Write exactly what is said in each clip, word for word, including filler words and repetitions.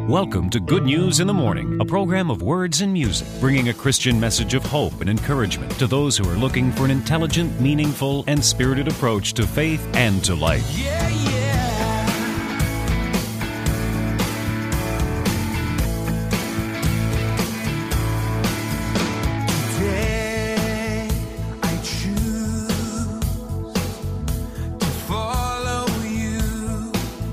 Welcome to Good News in the Morning, a program of words and music, bringing a Christian message of hope and encouragement to those who are looking for an intelligent, meaningful, and spirited approach to faith and to life. Yeah, yeah. Today I choose to follow you.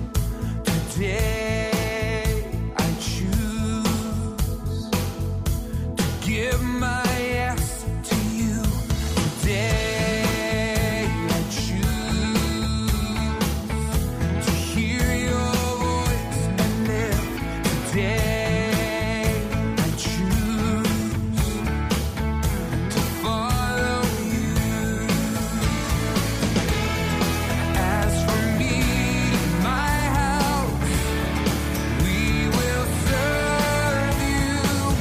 Today I choose to give my yes to you. Today I choose to hear your voice and live. Today I choose to follow you. As for me and my house, we will serve you.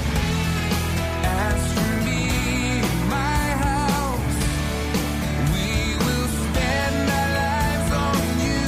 As for me and my house, we will spend our lives on you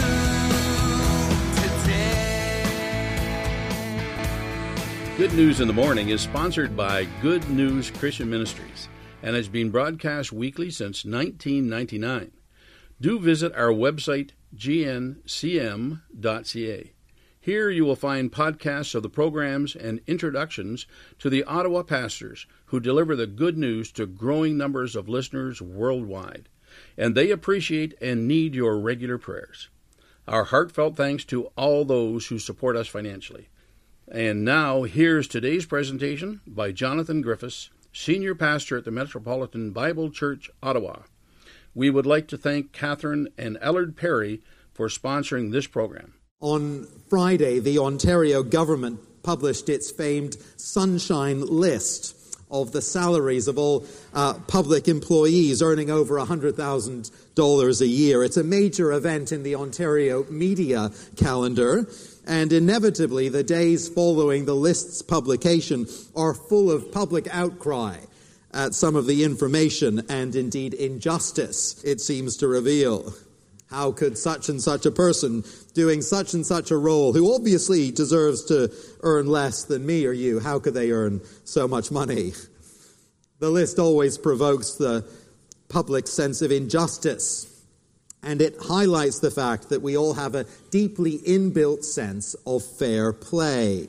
today. Good News in the Morning is sponsored by Good News Christian Ministries and has been broadcast weekly since nineteen ninety-nine. Do visit our website, g n c m dot c a. Here you will find podcasts of the programs and introductions to the Ottawa pastors who deliver the good news to growing numbers of listeners worldwide. And they appreciate and need your regular prayers. Our heartfelt thanks to all those who support us financially. And now, here's today's presentation by Jonathan Griffiths, Senior Pastor at the Metropolitan Bible Church, Ottawa. We would like to thank Catherine and Ellard Perry for sponsoring this program. On Friday, the Ontario government published its famed Sunshine List of the salaries of all uh, public employees earning over one hundred thousand dollars a year. It's a major event in the Ontario media calendar, and inevitably the days following the list's publication are full of public outcry at some of the information and indeed injustice it seems to reveal. How could such and such a person doing such and such a role, who obviously deserves to earn less than me or you, how could they earn so much money? The list always provokes the public sense of injustice, and it highlights the fact that we all have a deeply inbuilt sense of fair play.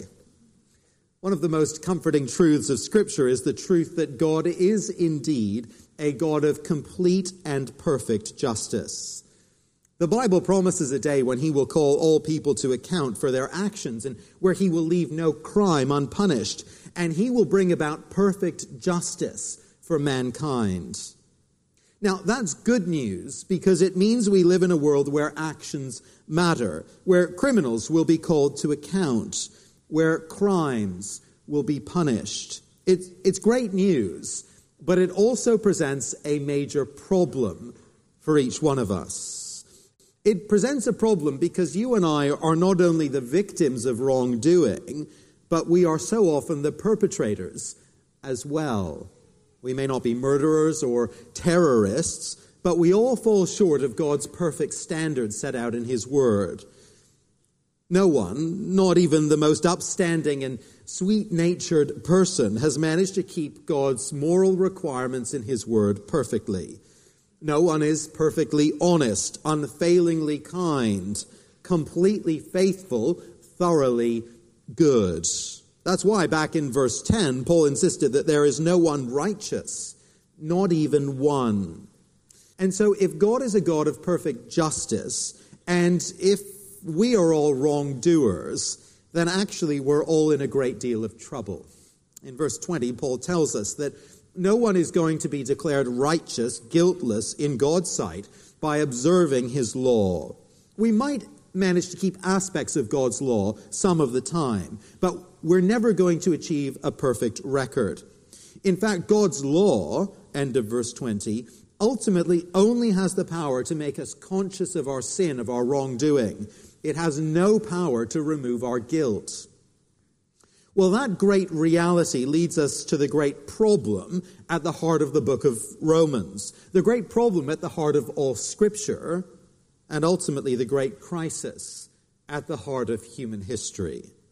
One of the most comforting truths of Scripture is the truth that God is indeed a God of complete and perfect justice. The Bible promises a day when he will call all people to account for their actions and where he will leave no crime unpunished, and he will bring about perfect justice for mankind. Now, that's good news because it means we live in a world where actions matter, where criminals will be called to account, where crimes will be punished. It's, it's great news, but it also presents a major problem for each one of us. It presents a problem because you and I are not only the victims of wrongdoing, but we are so often the perpetrators as well. We may not be murderers or terrorists, but we all fall short of God's perfect standards set out in his word. No one, not even the most upstanding and sweet-natured person, has managed to keep God's moral requirements in his word perfectly. No one is perfectly honest, unfailingly kind, completely faithful, thoroughly good. That's why back in verse ten, Paul insisted that there is no one righteous, not even one. And so if God is a God of perfect justice, and if we are all wrongdoers, then actually we're all in a great deal of trouble. In verse twenty, Paul tells us that no one is going to be declared righteous, guiltless in God's sight by observing his law. We might manage to keep aspects of God's law some of the time, but we're never going to achieve a perfect record. In fact, God's law, end of verse twenty, ultimately only has the power to make us conscious of our sin, of our wrongdoing. It has no power to remove our guilt. Well, that great reality leads us to the great problem at the heart of the book of Romans, the great problem at the heart of all Scripture, and ultimately the great crisis at the heart of human history.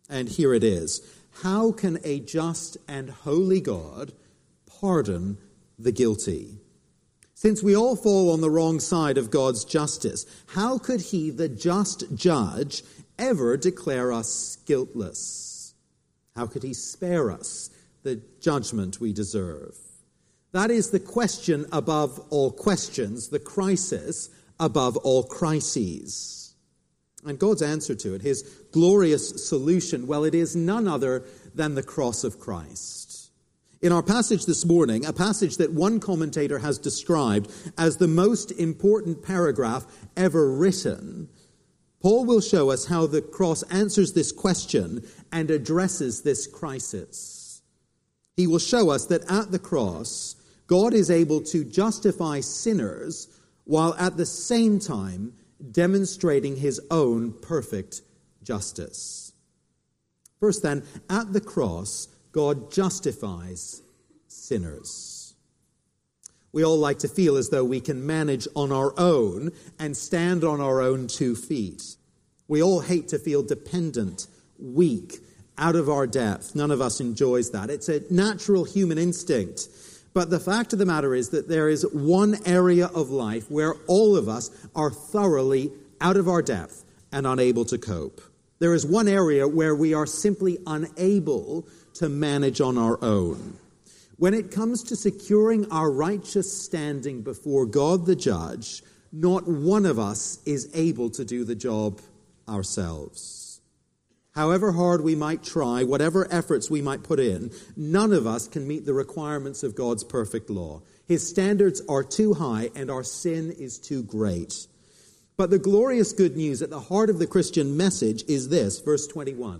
And here it is. How can a just and holy God pardon the guilty? Since we all fall on the wrong side of God's justice, how could he, the just judge, ever declare us guiltless? How could he spare us the judgment we deserve? That is the question above all questions, the crisis above all crises. And God's answer to it, his glorious solution, well, it is none other than the cross of Christ. In our passage this morning, a passage that one commentator has described as the most important paragraph ever written, Paul will show us how the cross answers this question and addresses this crisis. He will show us that at the cross, God is able to justify sinners while at the same time demonstrating his own perfect justice. First then, at the cross, God justifies sinners. We all like to feel as though we can manage on our own and stand on our own two feet. We all hate to feel dependent, weak, out of our depth. None of us enjoys that. It's a natural human instinct. But the fact of the matter is that there is one area of life where all of us are thoroughly out of our depth and unable to cope. There is one area where we are simply unable to manage on our own. When it comes to securing our righteous standing before God the Judge, not one of us is able to do the job ourselves. However hard we might try, whatever efforts we might put in, none of us can meet the requirements of God's perfect law. His standards are too high and our sin is too great. But the glorious good news at the heart of the Christian message is this, verse twenty-one.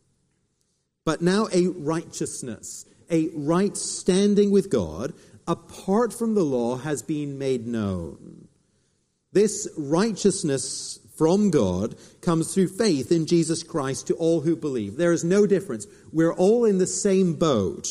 But now a righteousness, a right standing with God, apart from the law, has been made known. This righteousness from God comes through faith in Jesus Christ to all who believe. There is no difference. We're all in the same boat.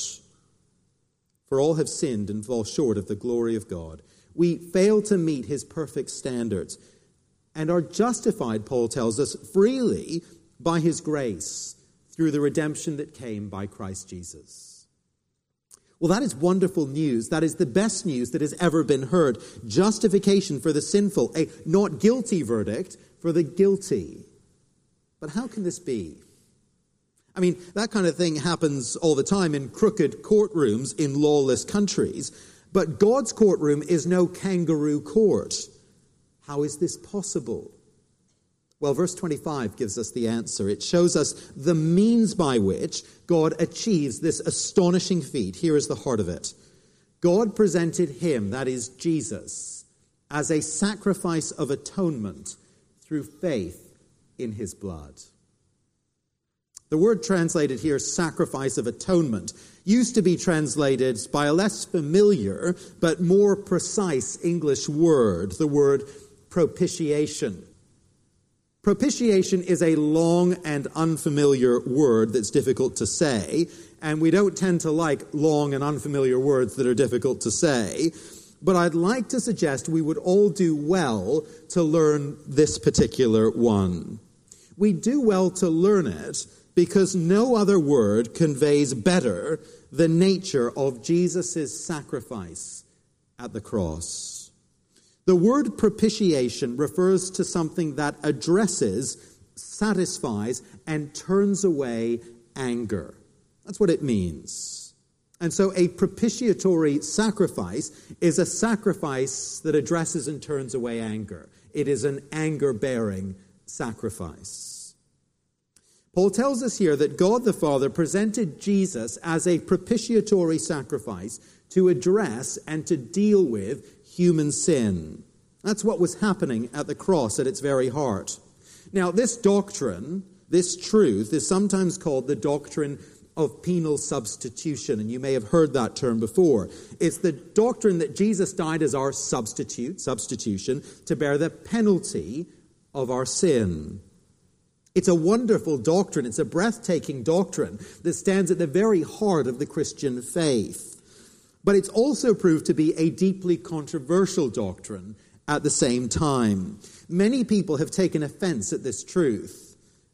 For all have sinned and fall short of the glory of God. We fail to meet his perfect standards and are justified, Paul tells us, freely by his grace through the redemption that came by Christ Jesus. Well, that is wonderful news. That is the best news that has ever been heard. Justification for the sinful, a not guilty verdict for the guilty. But how can this be? I mean, that kind of thing happens all the time in crooked courtrooms in lawless countries. But God's courtroom is no kangaroo court. How is this possible? Well, verse twenty-five gives us the answer. It shows us the means by which God achieves this astonishing feat. Here is the heart of it. God presented him, that is Jesus, as a sacrifice of atonement through faith in his blood. The word translated here, sacrifice of atonement, used to be translated by a less familiar but more precise English word, the word propitiation. Propitiation is a long and unfamiliar word that's difficult to say, and we don't tend to like long and unfamiliar words that are difficult to say. But I'd like to suggest we would all do well to learn this particular one. We do well to learn it because no other word conveys better the nature of Jesus' sacrifice at the cross. The word propitiation refers to something that addresses, satisfies, and turns away anger. That's what it means. And so a propitiatory sacrifice is a sacrifice that addresses and turns away anger. It is an anger-bearing sacrifice. Paul tells us here that God the Father presented Jesus as a propitiatory sacrifice to address and to deal with human sin. That's what was happening at the cross at its very heart. Now, this doctrine, this truth, is sometimes called the doctrine of penal substitution, and you may have heard that term before. It's the doctrine that Jesus died as our substitute, substitution, to bear the penalty of our sin. It's a wonderful doctrine. It's a breathtaking doctrine that stands at the very heart of the Christian faith. But it's also proved to be a deeply controversial doctrine at the same time. Many people have taken offense at this truth.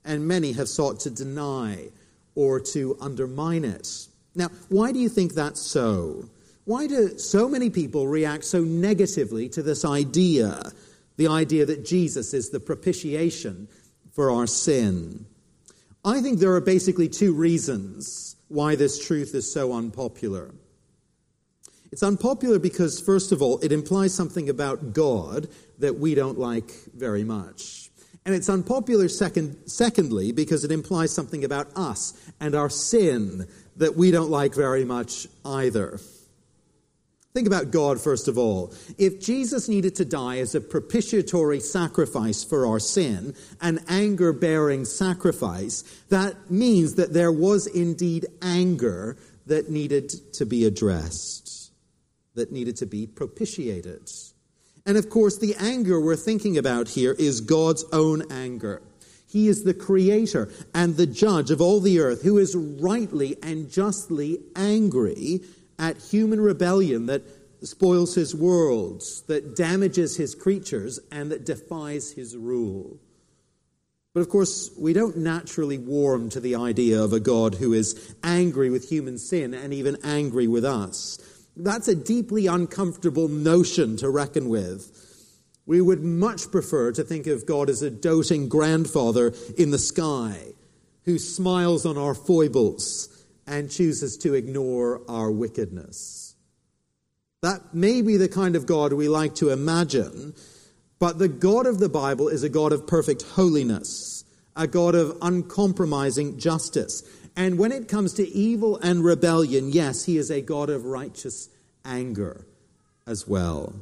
and many have sought to deny or to undermine it. Now, why do you think that's so? Why do so many people react so negatively to this idea, the idea that Jesus is the propitiation for our sin? I think there are basically two reasons why this truth is so unpopular. It's unpopular because, first of all, it implies something about God that we don't like very much. And it's unpopular, second, secondly, because it implies something about us and our sin that we don't like very much either. Think about God, first of all. If Jesus needed to die as a propitiatory sacrifice for our sin, an anger-bearing sacrifice, that means that there was indeed anger that needed to be addressed, that needed to be propitiated. And of course, the anger we're thinking about here is God's own anger. He is the creator and the judge of all the earth, who is rightly and justly angry at human rebellion that spoils his world, that damages his creatures, and that defies his rule. But of course, we don't naturally warm to the idea of a God who is angry with human sin and even angry with us. That's a deeply uncomfortable notion to reckon with. We would much prefer to think of God as a doting grandfather in the sky who smiles on our foibles and chooses to ignore our wickedness. That may be the kind of God we like to imagine, but the God of the Bible is a God of perfect holiness, a God of uncompromising justice. And when it comes to evil and rebellion, yes, he is a God of righteous anger as well.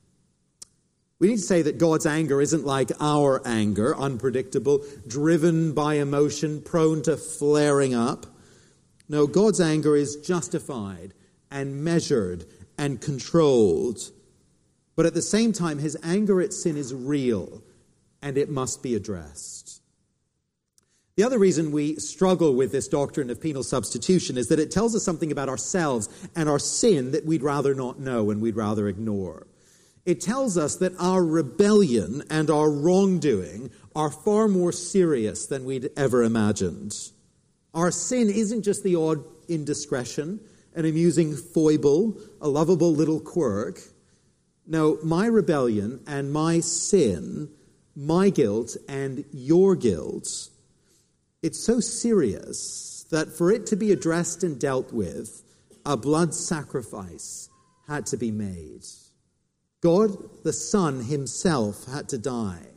We need to say that God's anger isn't like our anger, unpredictable, driven by emotion, prone to flaring up. No, God's anger is justified and measured and controlled. But at the same time, his anger at sin is real, and it must be addressed. The other reason we struggle with this doctrine of penal substitution is that it tells us something about ourselves and our sin that we'd rather not know and we'd rather ignore. It tells us that our rebellion and our wrongdoing are far more serious than we'd ever imagined. Our sin isn't just the odd indiscretion, an amusing foible, a lovable little quirk. No, my rebellion and my sin, my guilt and your guilt, it's so serious that for it to be addressed and dealt with, a blood sacrifice had to be made. God, the Son himself, had to die.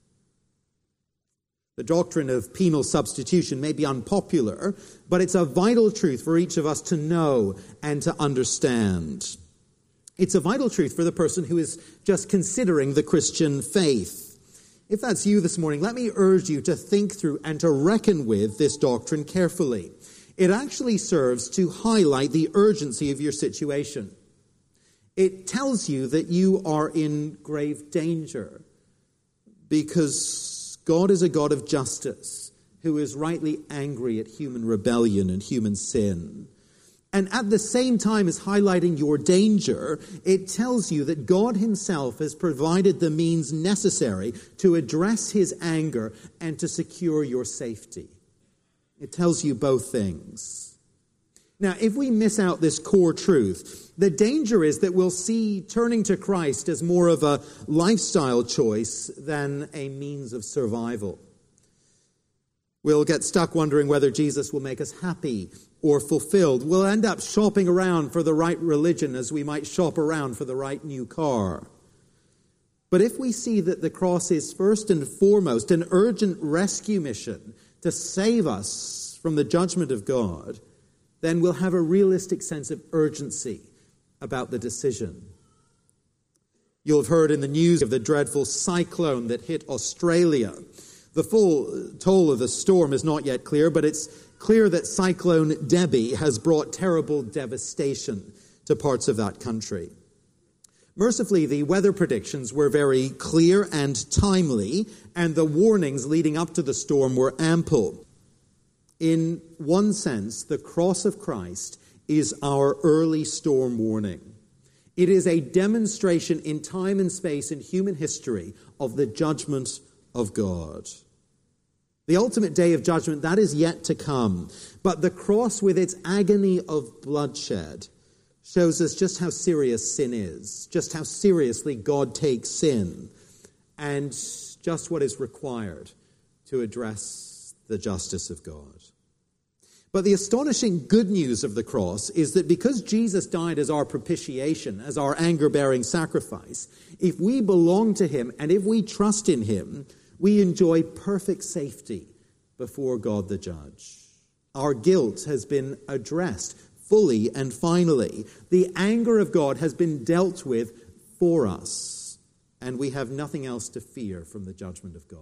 The doctrine of penal substitution may be unpopular, but it's a vital truth for each of us to know and to understand. It's a vital truth for the person who is just considering the Christian faith. If that's you this morning, let me urge you to think through and to reckon with this doctrine carefully. It actually serves to highlight the urgency of your situation. It tells you that you are in grave danger because God is a God of justice who is rightly angry at human rebellion and human sin. And at the same time as highlighting your danger, it tells you that God himself has provided the means necessary to address his anger and to secure your safety. It tells you both things. Now, if we miss out this core truth, the danger is that we'll see turning to Christ as more of a lifestyle choice than a means of survival. We'll get stuck wondering whether Jesus will make us happy or fulfilled. We'll end up shopping around for the right religion as we might shop around for the right new car. But if we see that the cross is first and foremost an urgent rescue mission to save us from the judgment of God, then we'll have a realistic sense of urgency about the decision. You'll have heard in the news of the dreadful cyclone that hit Australia. The full toll of the storm is not yet clear, but it's clear that Cyclone Debbie has brought terrible devastation to parts of that country. Mercifully, the weather predictions were very clear and timely, and the warnings leading up to the storm were ample. In one sense, the cross of Christ is our early storm warning. It is a demonstration in time and space in human history of the judgment of God. The ultimate day of judgment, that is yet to come. But the cross, with its agony of bloodshed, shows us just how serious sin is, just how seriously God takes sin, and just what is required to address the justice of God. But the astonishing good news of the cross is that because Jesus died as our propitiation, as our anger-bearing sacrifice, if we belong to him and if we trust in him, we enjoy perfect safety before God the judge. Our guilt has been addressed fully and finally. The anger of God has been dealt with for us, and we have nothing else to fear from the judgment of God.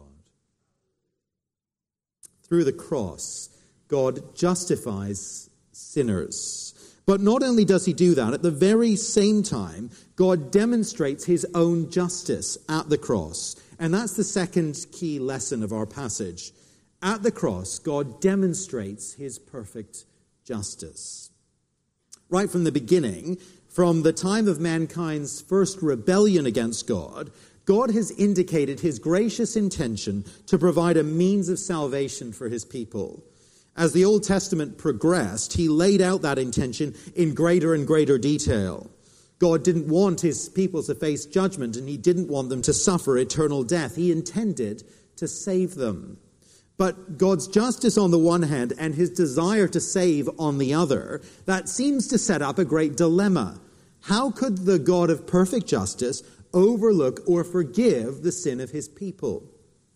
Through the cross, God justifies sinners. But not only does he do that, at the very same time, God demonstrates his own justice at the cross. And that's the second key lesson of our passage. At the cross, God demonstrates his perfect justice. Right from the beginning, from the time of mankind's first rebellion against God, God has indicated his gracious intention to provide a means of salvation for his people. As the Old Testament progressed, he laid out that intention in greater and greater detail. God didn't want his people to face judgment, and he didn't want them to suffer eternal death. He intended to save them. But God's justice on the one hand and his desire to save on the other, that seems to set up a great dilemma. How could the God of perfect justice overlook or forgive the sin of his people?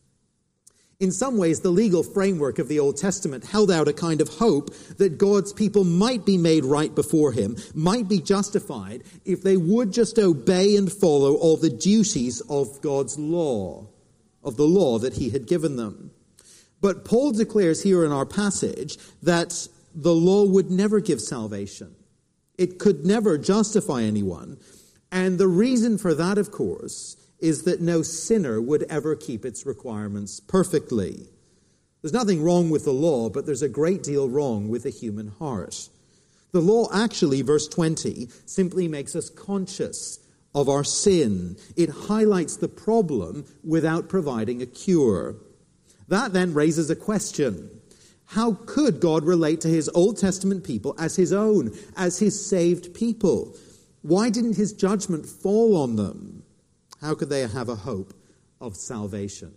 In some ways, the legal framework of the Old Testament held out a kind of hope that God's people might be made right before him, might be justified if they would just obey and follow all the duties of God's law, of the law that he had given them. But Paul declares here in our passage that the law would never give salvation. It could never justify anyone. And the reason for that, of course, is that no sinner would ever keep its requirements perfectly. There's nothing wrong with the law, but there's a great deal wrong with the human heart. The law actually, verse twenty, simply makes us conscious of our sin. It highlights the problem without providing a cure. That then raises a question. How could God relate to his Old Testament people as his own, as his saved people? Why didn't his judgment fall on them? How could they have a hope of salvation?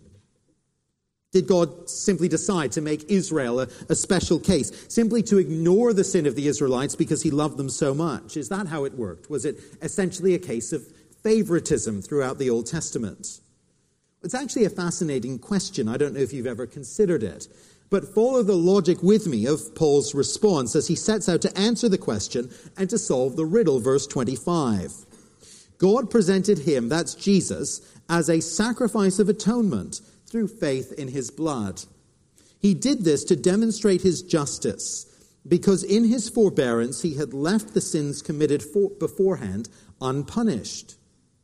Did God simply decide to make Israel a, a special case, simply to ignore the sin of the Israelites because he loved them so much? Is that how it worked? Was it essentially a case of favoritism throughout the Old Testament? It's actually a fascinating question. I don't know if you've ever considered it. But follow the logic with me of Paul's response as he sets out to answer the question and to solve the riddle, verse twenty-five. God presented him, that's Jesus, as a sacrifice of atonement through faith in his blood. He did this to demonstrate his justice, because in his forbearance he had left the sins committed for, beforehand unpunished.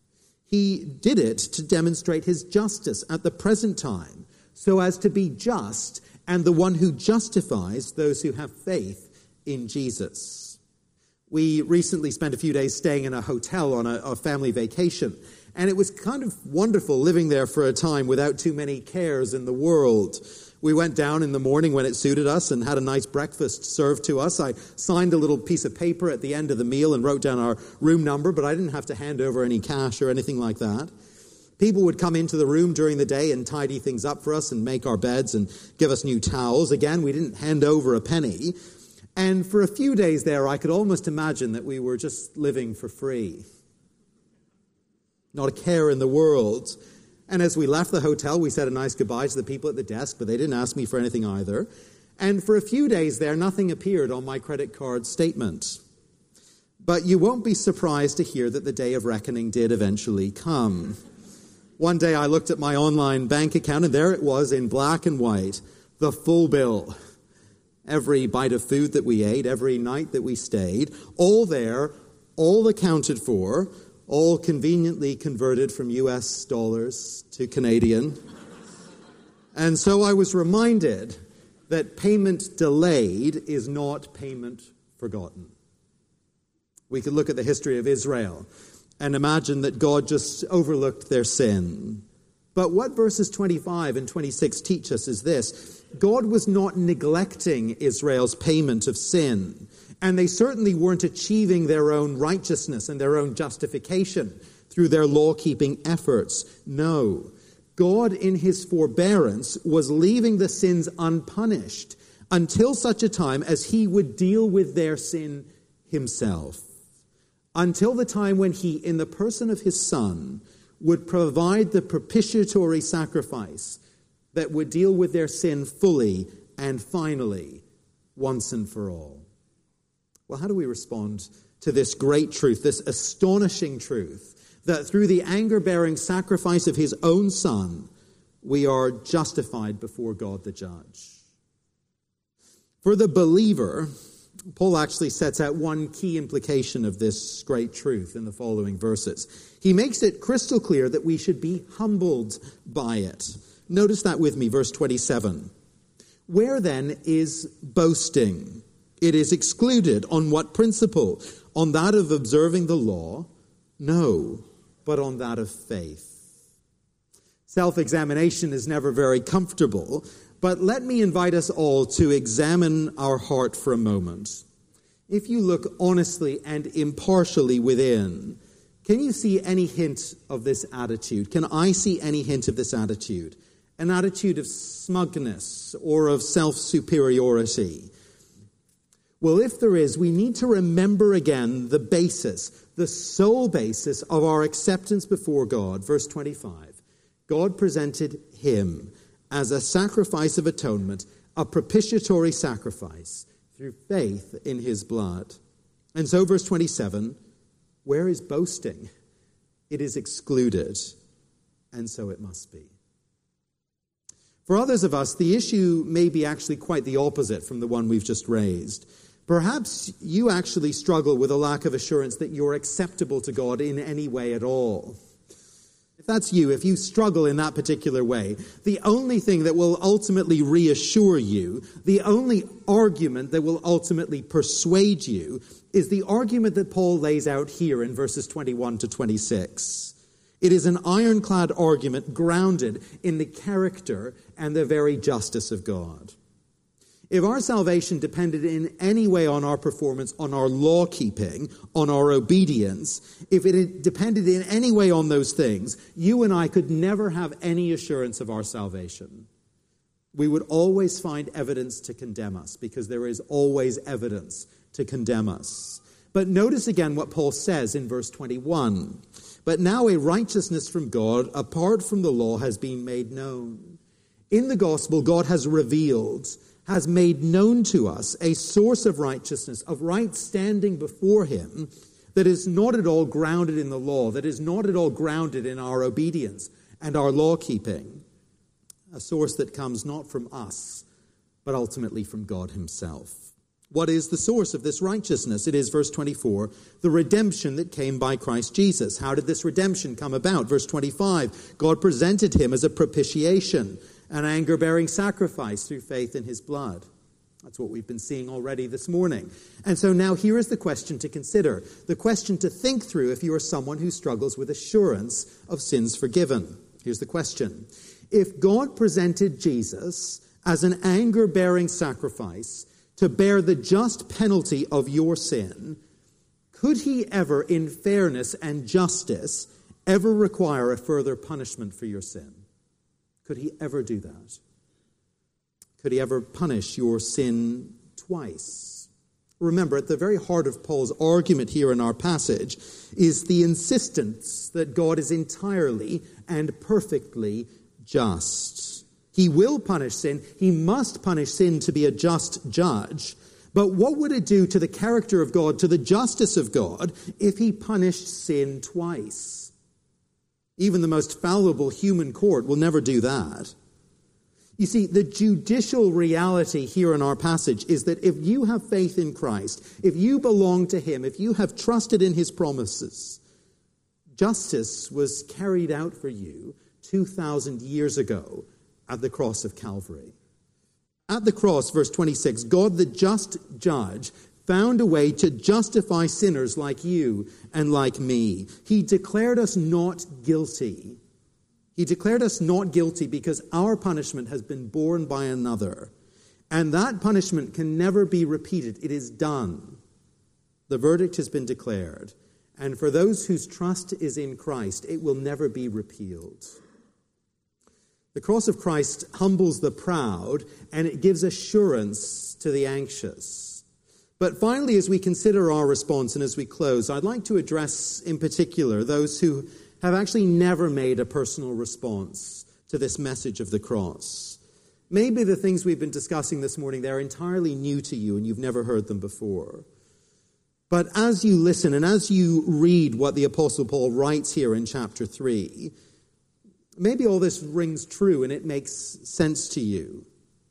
He did it to demonstrate his justice at the present time, so as to be just and the one who justifies those who have faith in Jesus. We recently spent a few days staying in a hotel on a, a family vacation, and it was kind of wonderful living there for a time without too many cares in the world. We went down in the morning when it suited us and had a nice breakfast served to us. I signed a little piece of paper at the end of the meal and wrote down our room number, but I didn't have to hand over any cash or anything like that. People would come into the room during the day and tidy things up for us and make our beds and give us new towels. Again, we didn't hand over a penny. And for a few days there, I could almost imagine that we were just living for free. Not a care in the world. And as we left the hotel, we said a nice goodbye to the people at the desk, but they didn't ask me for anything either. And for a few days there, nothing appeared on my credit card statement. But you won't be surprised to hear that the day of reckoning did eventually come. One day I looked at my online bank account, and there it was in black and white, the full bill. Every bite of food that we ate, every night that we stayed, all there, all accounted for, all conveniently converted from U S dollars to Canadian. And so I was reminded that payment delayed is not payment forgotten. We could look at the history of Israel and imagine that God just overlooked their sin. But what verses twenty-five and twenty-six teach us is this. God was not neglecting Israel's payment of sin, and they certainly weren't achieving their own righteousness and their own justification through their law-keeping efforts. No, God in his forbearance was leaving the sins unpunished until such a time as he would deal with their sin himself. Until the time when he, in the person of his Son, would provide the propitiatory sacrifice that would deal with their sin fully and finally, once and for all. Well, how do we respond to this great truth, this astonishing truth, that through the anger-bearing sacrifice of his own Son, we are justified before God the Judge? For the believer, Paul actually sets out one key implication of this great truth in the following verses. He makes it crystal clear that we should be humbled by it. Notice that with me, verse twenty-seven. Where then is boasting? It is excluded. On what principle? On that of observing the law? No, but on that of faith. Self-examination is never very comfortable, but let me invite us all to examine our heart for a moment. If you look honestly and impartially within, can you see any hint of this attitude? Can I see any hint of this attitude? An attitude of smugness or of self-superiority? Well, if there is, we need to remember again the basis, the sole basis of our acceptance before God. Verse twenty-five, God presented him as a sacrifice of atonement, a propitiatory sacrifice through faith in his blood. And so verse twenty-seven, where is boasting? It is excluded, and so it must be. For others of us, the issue may be actually quite the opposite from the one we've just raised. Perhaps you actually struggle with a lack of assurance that you're acceptable to God in any way at all. If that's you, if you struggle in that particular way, the only thing that will ultimately reassure you, the only argument that will ultimately persuade you, is the argument that Paul lays out here in verses twenty-one to twenty-six. It is an ironclad argument grounded in the character and the very justice of God. If our salvation depended in any way on our performance, on our law-keeping, on our obedience, if it depended in any way on those things, you and I could never have any assurance of our salvation. We would always find evidence to condemn us, because there is always evidence to condemn us. But notice again what Paul says in verse twenty-one. But now a righteousness from God, apart from the law, has been made known. In the gospel, God has revealed, has made known to us a source of righteousness, of right standing before him, that is not at all grounded in the law, that is not at all grounded in our obedience and our law-keeping. A source that comes not from us, but ultimately from God himself. What is the source of this righteousness? It is, verse twenty-four, the redemption that came by Christ Jesus. How did this redemption come about? Verse twenty-five, God presented him as a propitiation, an anger-bearing sacrifice through faith in his blood. That's what we've been seeing already this morning. And so now here is the question to consider, the question to think through if you are someone who struggles with assurance of sins forgiven. Here's the question. If God presented Jesus as an anger-bearing sacrifice to bear the just penalty of your sin, could he ever, in fairness and justice, ever require a further punishment for your sin? Could he ever do that? Could he ever punish your sin twice? Remember, at the very heart of Paul's argument here in our passage is the insistence that God is entirely and perfectly just. He will punish sin. He must punish sin to be a just judge. But what would it do to the character of God, to the justice of God, if he punished sin twice? Even the most fallible human court will never do that. You see, the judicial reality here in our passage is that if you have faith in Christ, if you belong to him, if you have trusted in his promises, justice was carried out for you two thousand years ago at the cross of Calvary. At the cross, verse twenty-six, God the just judge found a way to justify sinners like you and like me. He declared us not guilty. He declared us not guilty because our punishment has been borne by another. And that punishment can never be repeated. It is done. The verdict has been declared. And for those whose trust is in Christ, it will never be repealed. The cross of Christ humbles the proud, and it gives assurance to the anxious. But finally, as we consider our response and as we close, I'd like to address in particular those who have actually never made a personal response to this message of the cross. Maybe the things we've been discussing this morning, they're entirely new to you and you've never heard them before. But as you listen and as you read what the Apostle Paul writes here in chapter three, maybe all this rings true and it makes sense to you.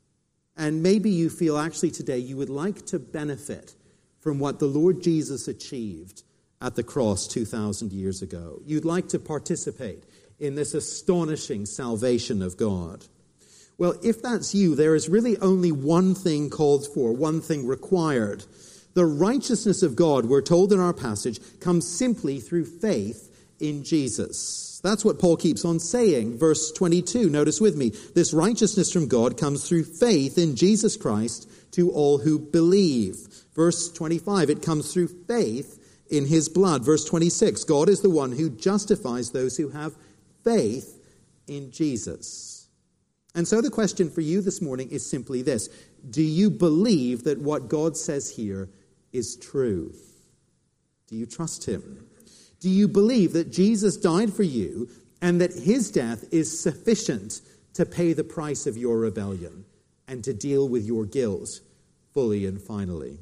And maybe you feel actually today you would like to benefit from what the Lord Jesus achieved at the cross two thousand years ago. You'd like to participate in this astonishing salvation of God. Well, if that's you, there is really only one thing called for, one thing required. The righteousness of God, we're told in our passage, comes simply through faith in Jesus. That's what Paul keeps on saying. Verse twenty-two, notice with me, this righteousness from God comes through faith in Jesus Christ to all who believe. Verse twenty-five, it comes through faith in his blood. Verse twenty-six, God is the one who justifies those who have faith in Jesus. And so the question for you this morning is simply this. Do you believe that what God says here is true? Do you trust him? Do you believe that Jesus died for you and that his death is sufficient to pay the price of your rebellion and to deal with your guilt fully and finally?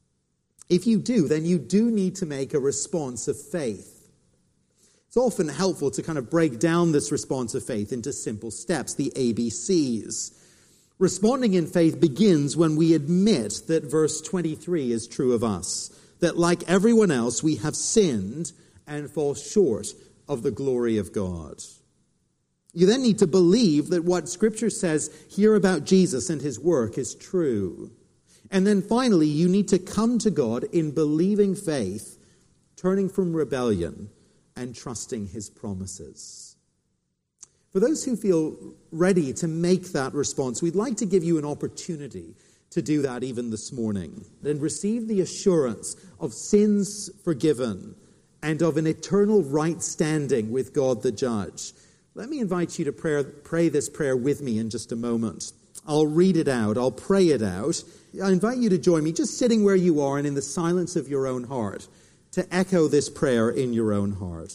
If you do, then you do need to make a response of faith. It's often helpful to kind of break down this response of faith into simple steps, the A B Cs. Responding in faith begins when we admit that verse twenty-three is true of us, that like everyone else, we have sinned and fall short of the glory of God. You then need to believe that what Scripture says here about Jesus and his work is true. And then finally, you need to come to God in believing faith, turning from rebellion and trusting his promises. For those who feel ready to make that response, we'd like to give you an opportunity to do that even this morning and receive the assurance of sins forgiven and of an eternal right standing with God the Judge. Let me invite you to pray, pray this prayer with me in just a moment. I'll read it out. I'll pray it out. I invite you to join me, just sitting where you are and in the silence of your own heart, to echo this prayer in your own heart.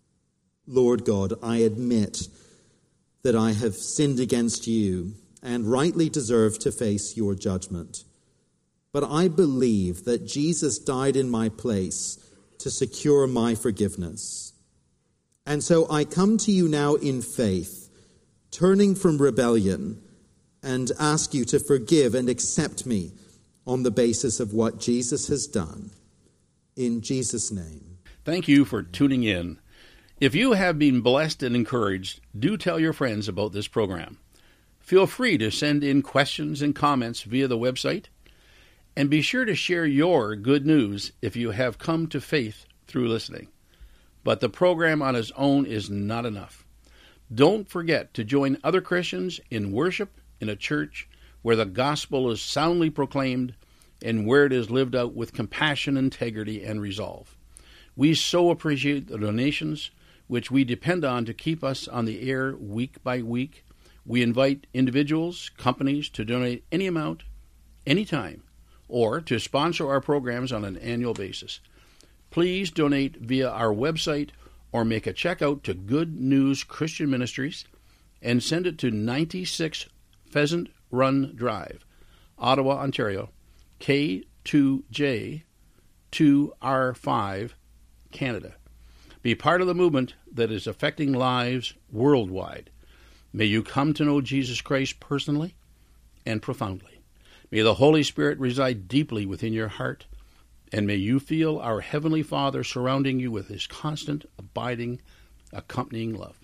Lord God, I admit that I have sinned against you and rightly deserve to face your judgment. But I believe that Jesus died in my place to secure my forgiveness. And so I come to you now in faith, turning from rebellion, and ask you to forgive and accept me on the basis of what Jesus has done. In Jesus' name. Thank you for tuning in. If you have been blessed and encouraged, do tell your friends about this program. Feel free to send in questions and comments via the website, and be sure to share your good news if you have come to faith through listening. But the program on its own is not enough. Don't forget to join other Christians in worship in a church where the gospel is soundly proclaimed and where it is lived out with compassion, integrity, and resolve. We so appreciate the donations which we depend on to keep us on the air week by week. We invite individuals, companies to donate any amount, anytime, or to sponsor our programs on an annual basis. Please donate via our website or make a check out to Good News Christian Ministries and send it to ninety-six Pheasant Run Drive, Ottawa, Ontario, K two J two R five, Canada. Be part of the movement that is affecting lives worldwide. May you come to know Jesus Christ personally and profoundly. May the Holy Spirit reside deeply within your heart, and may you feel our Heavenly Father surrounding you with his constant, abiding, accompanying love.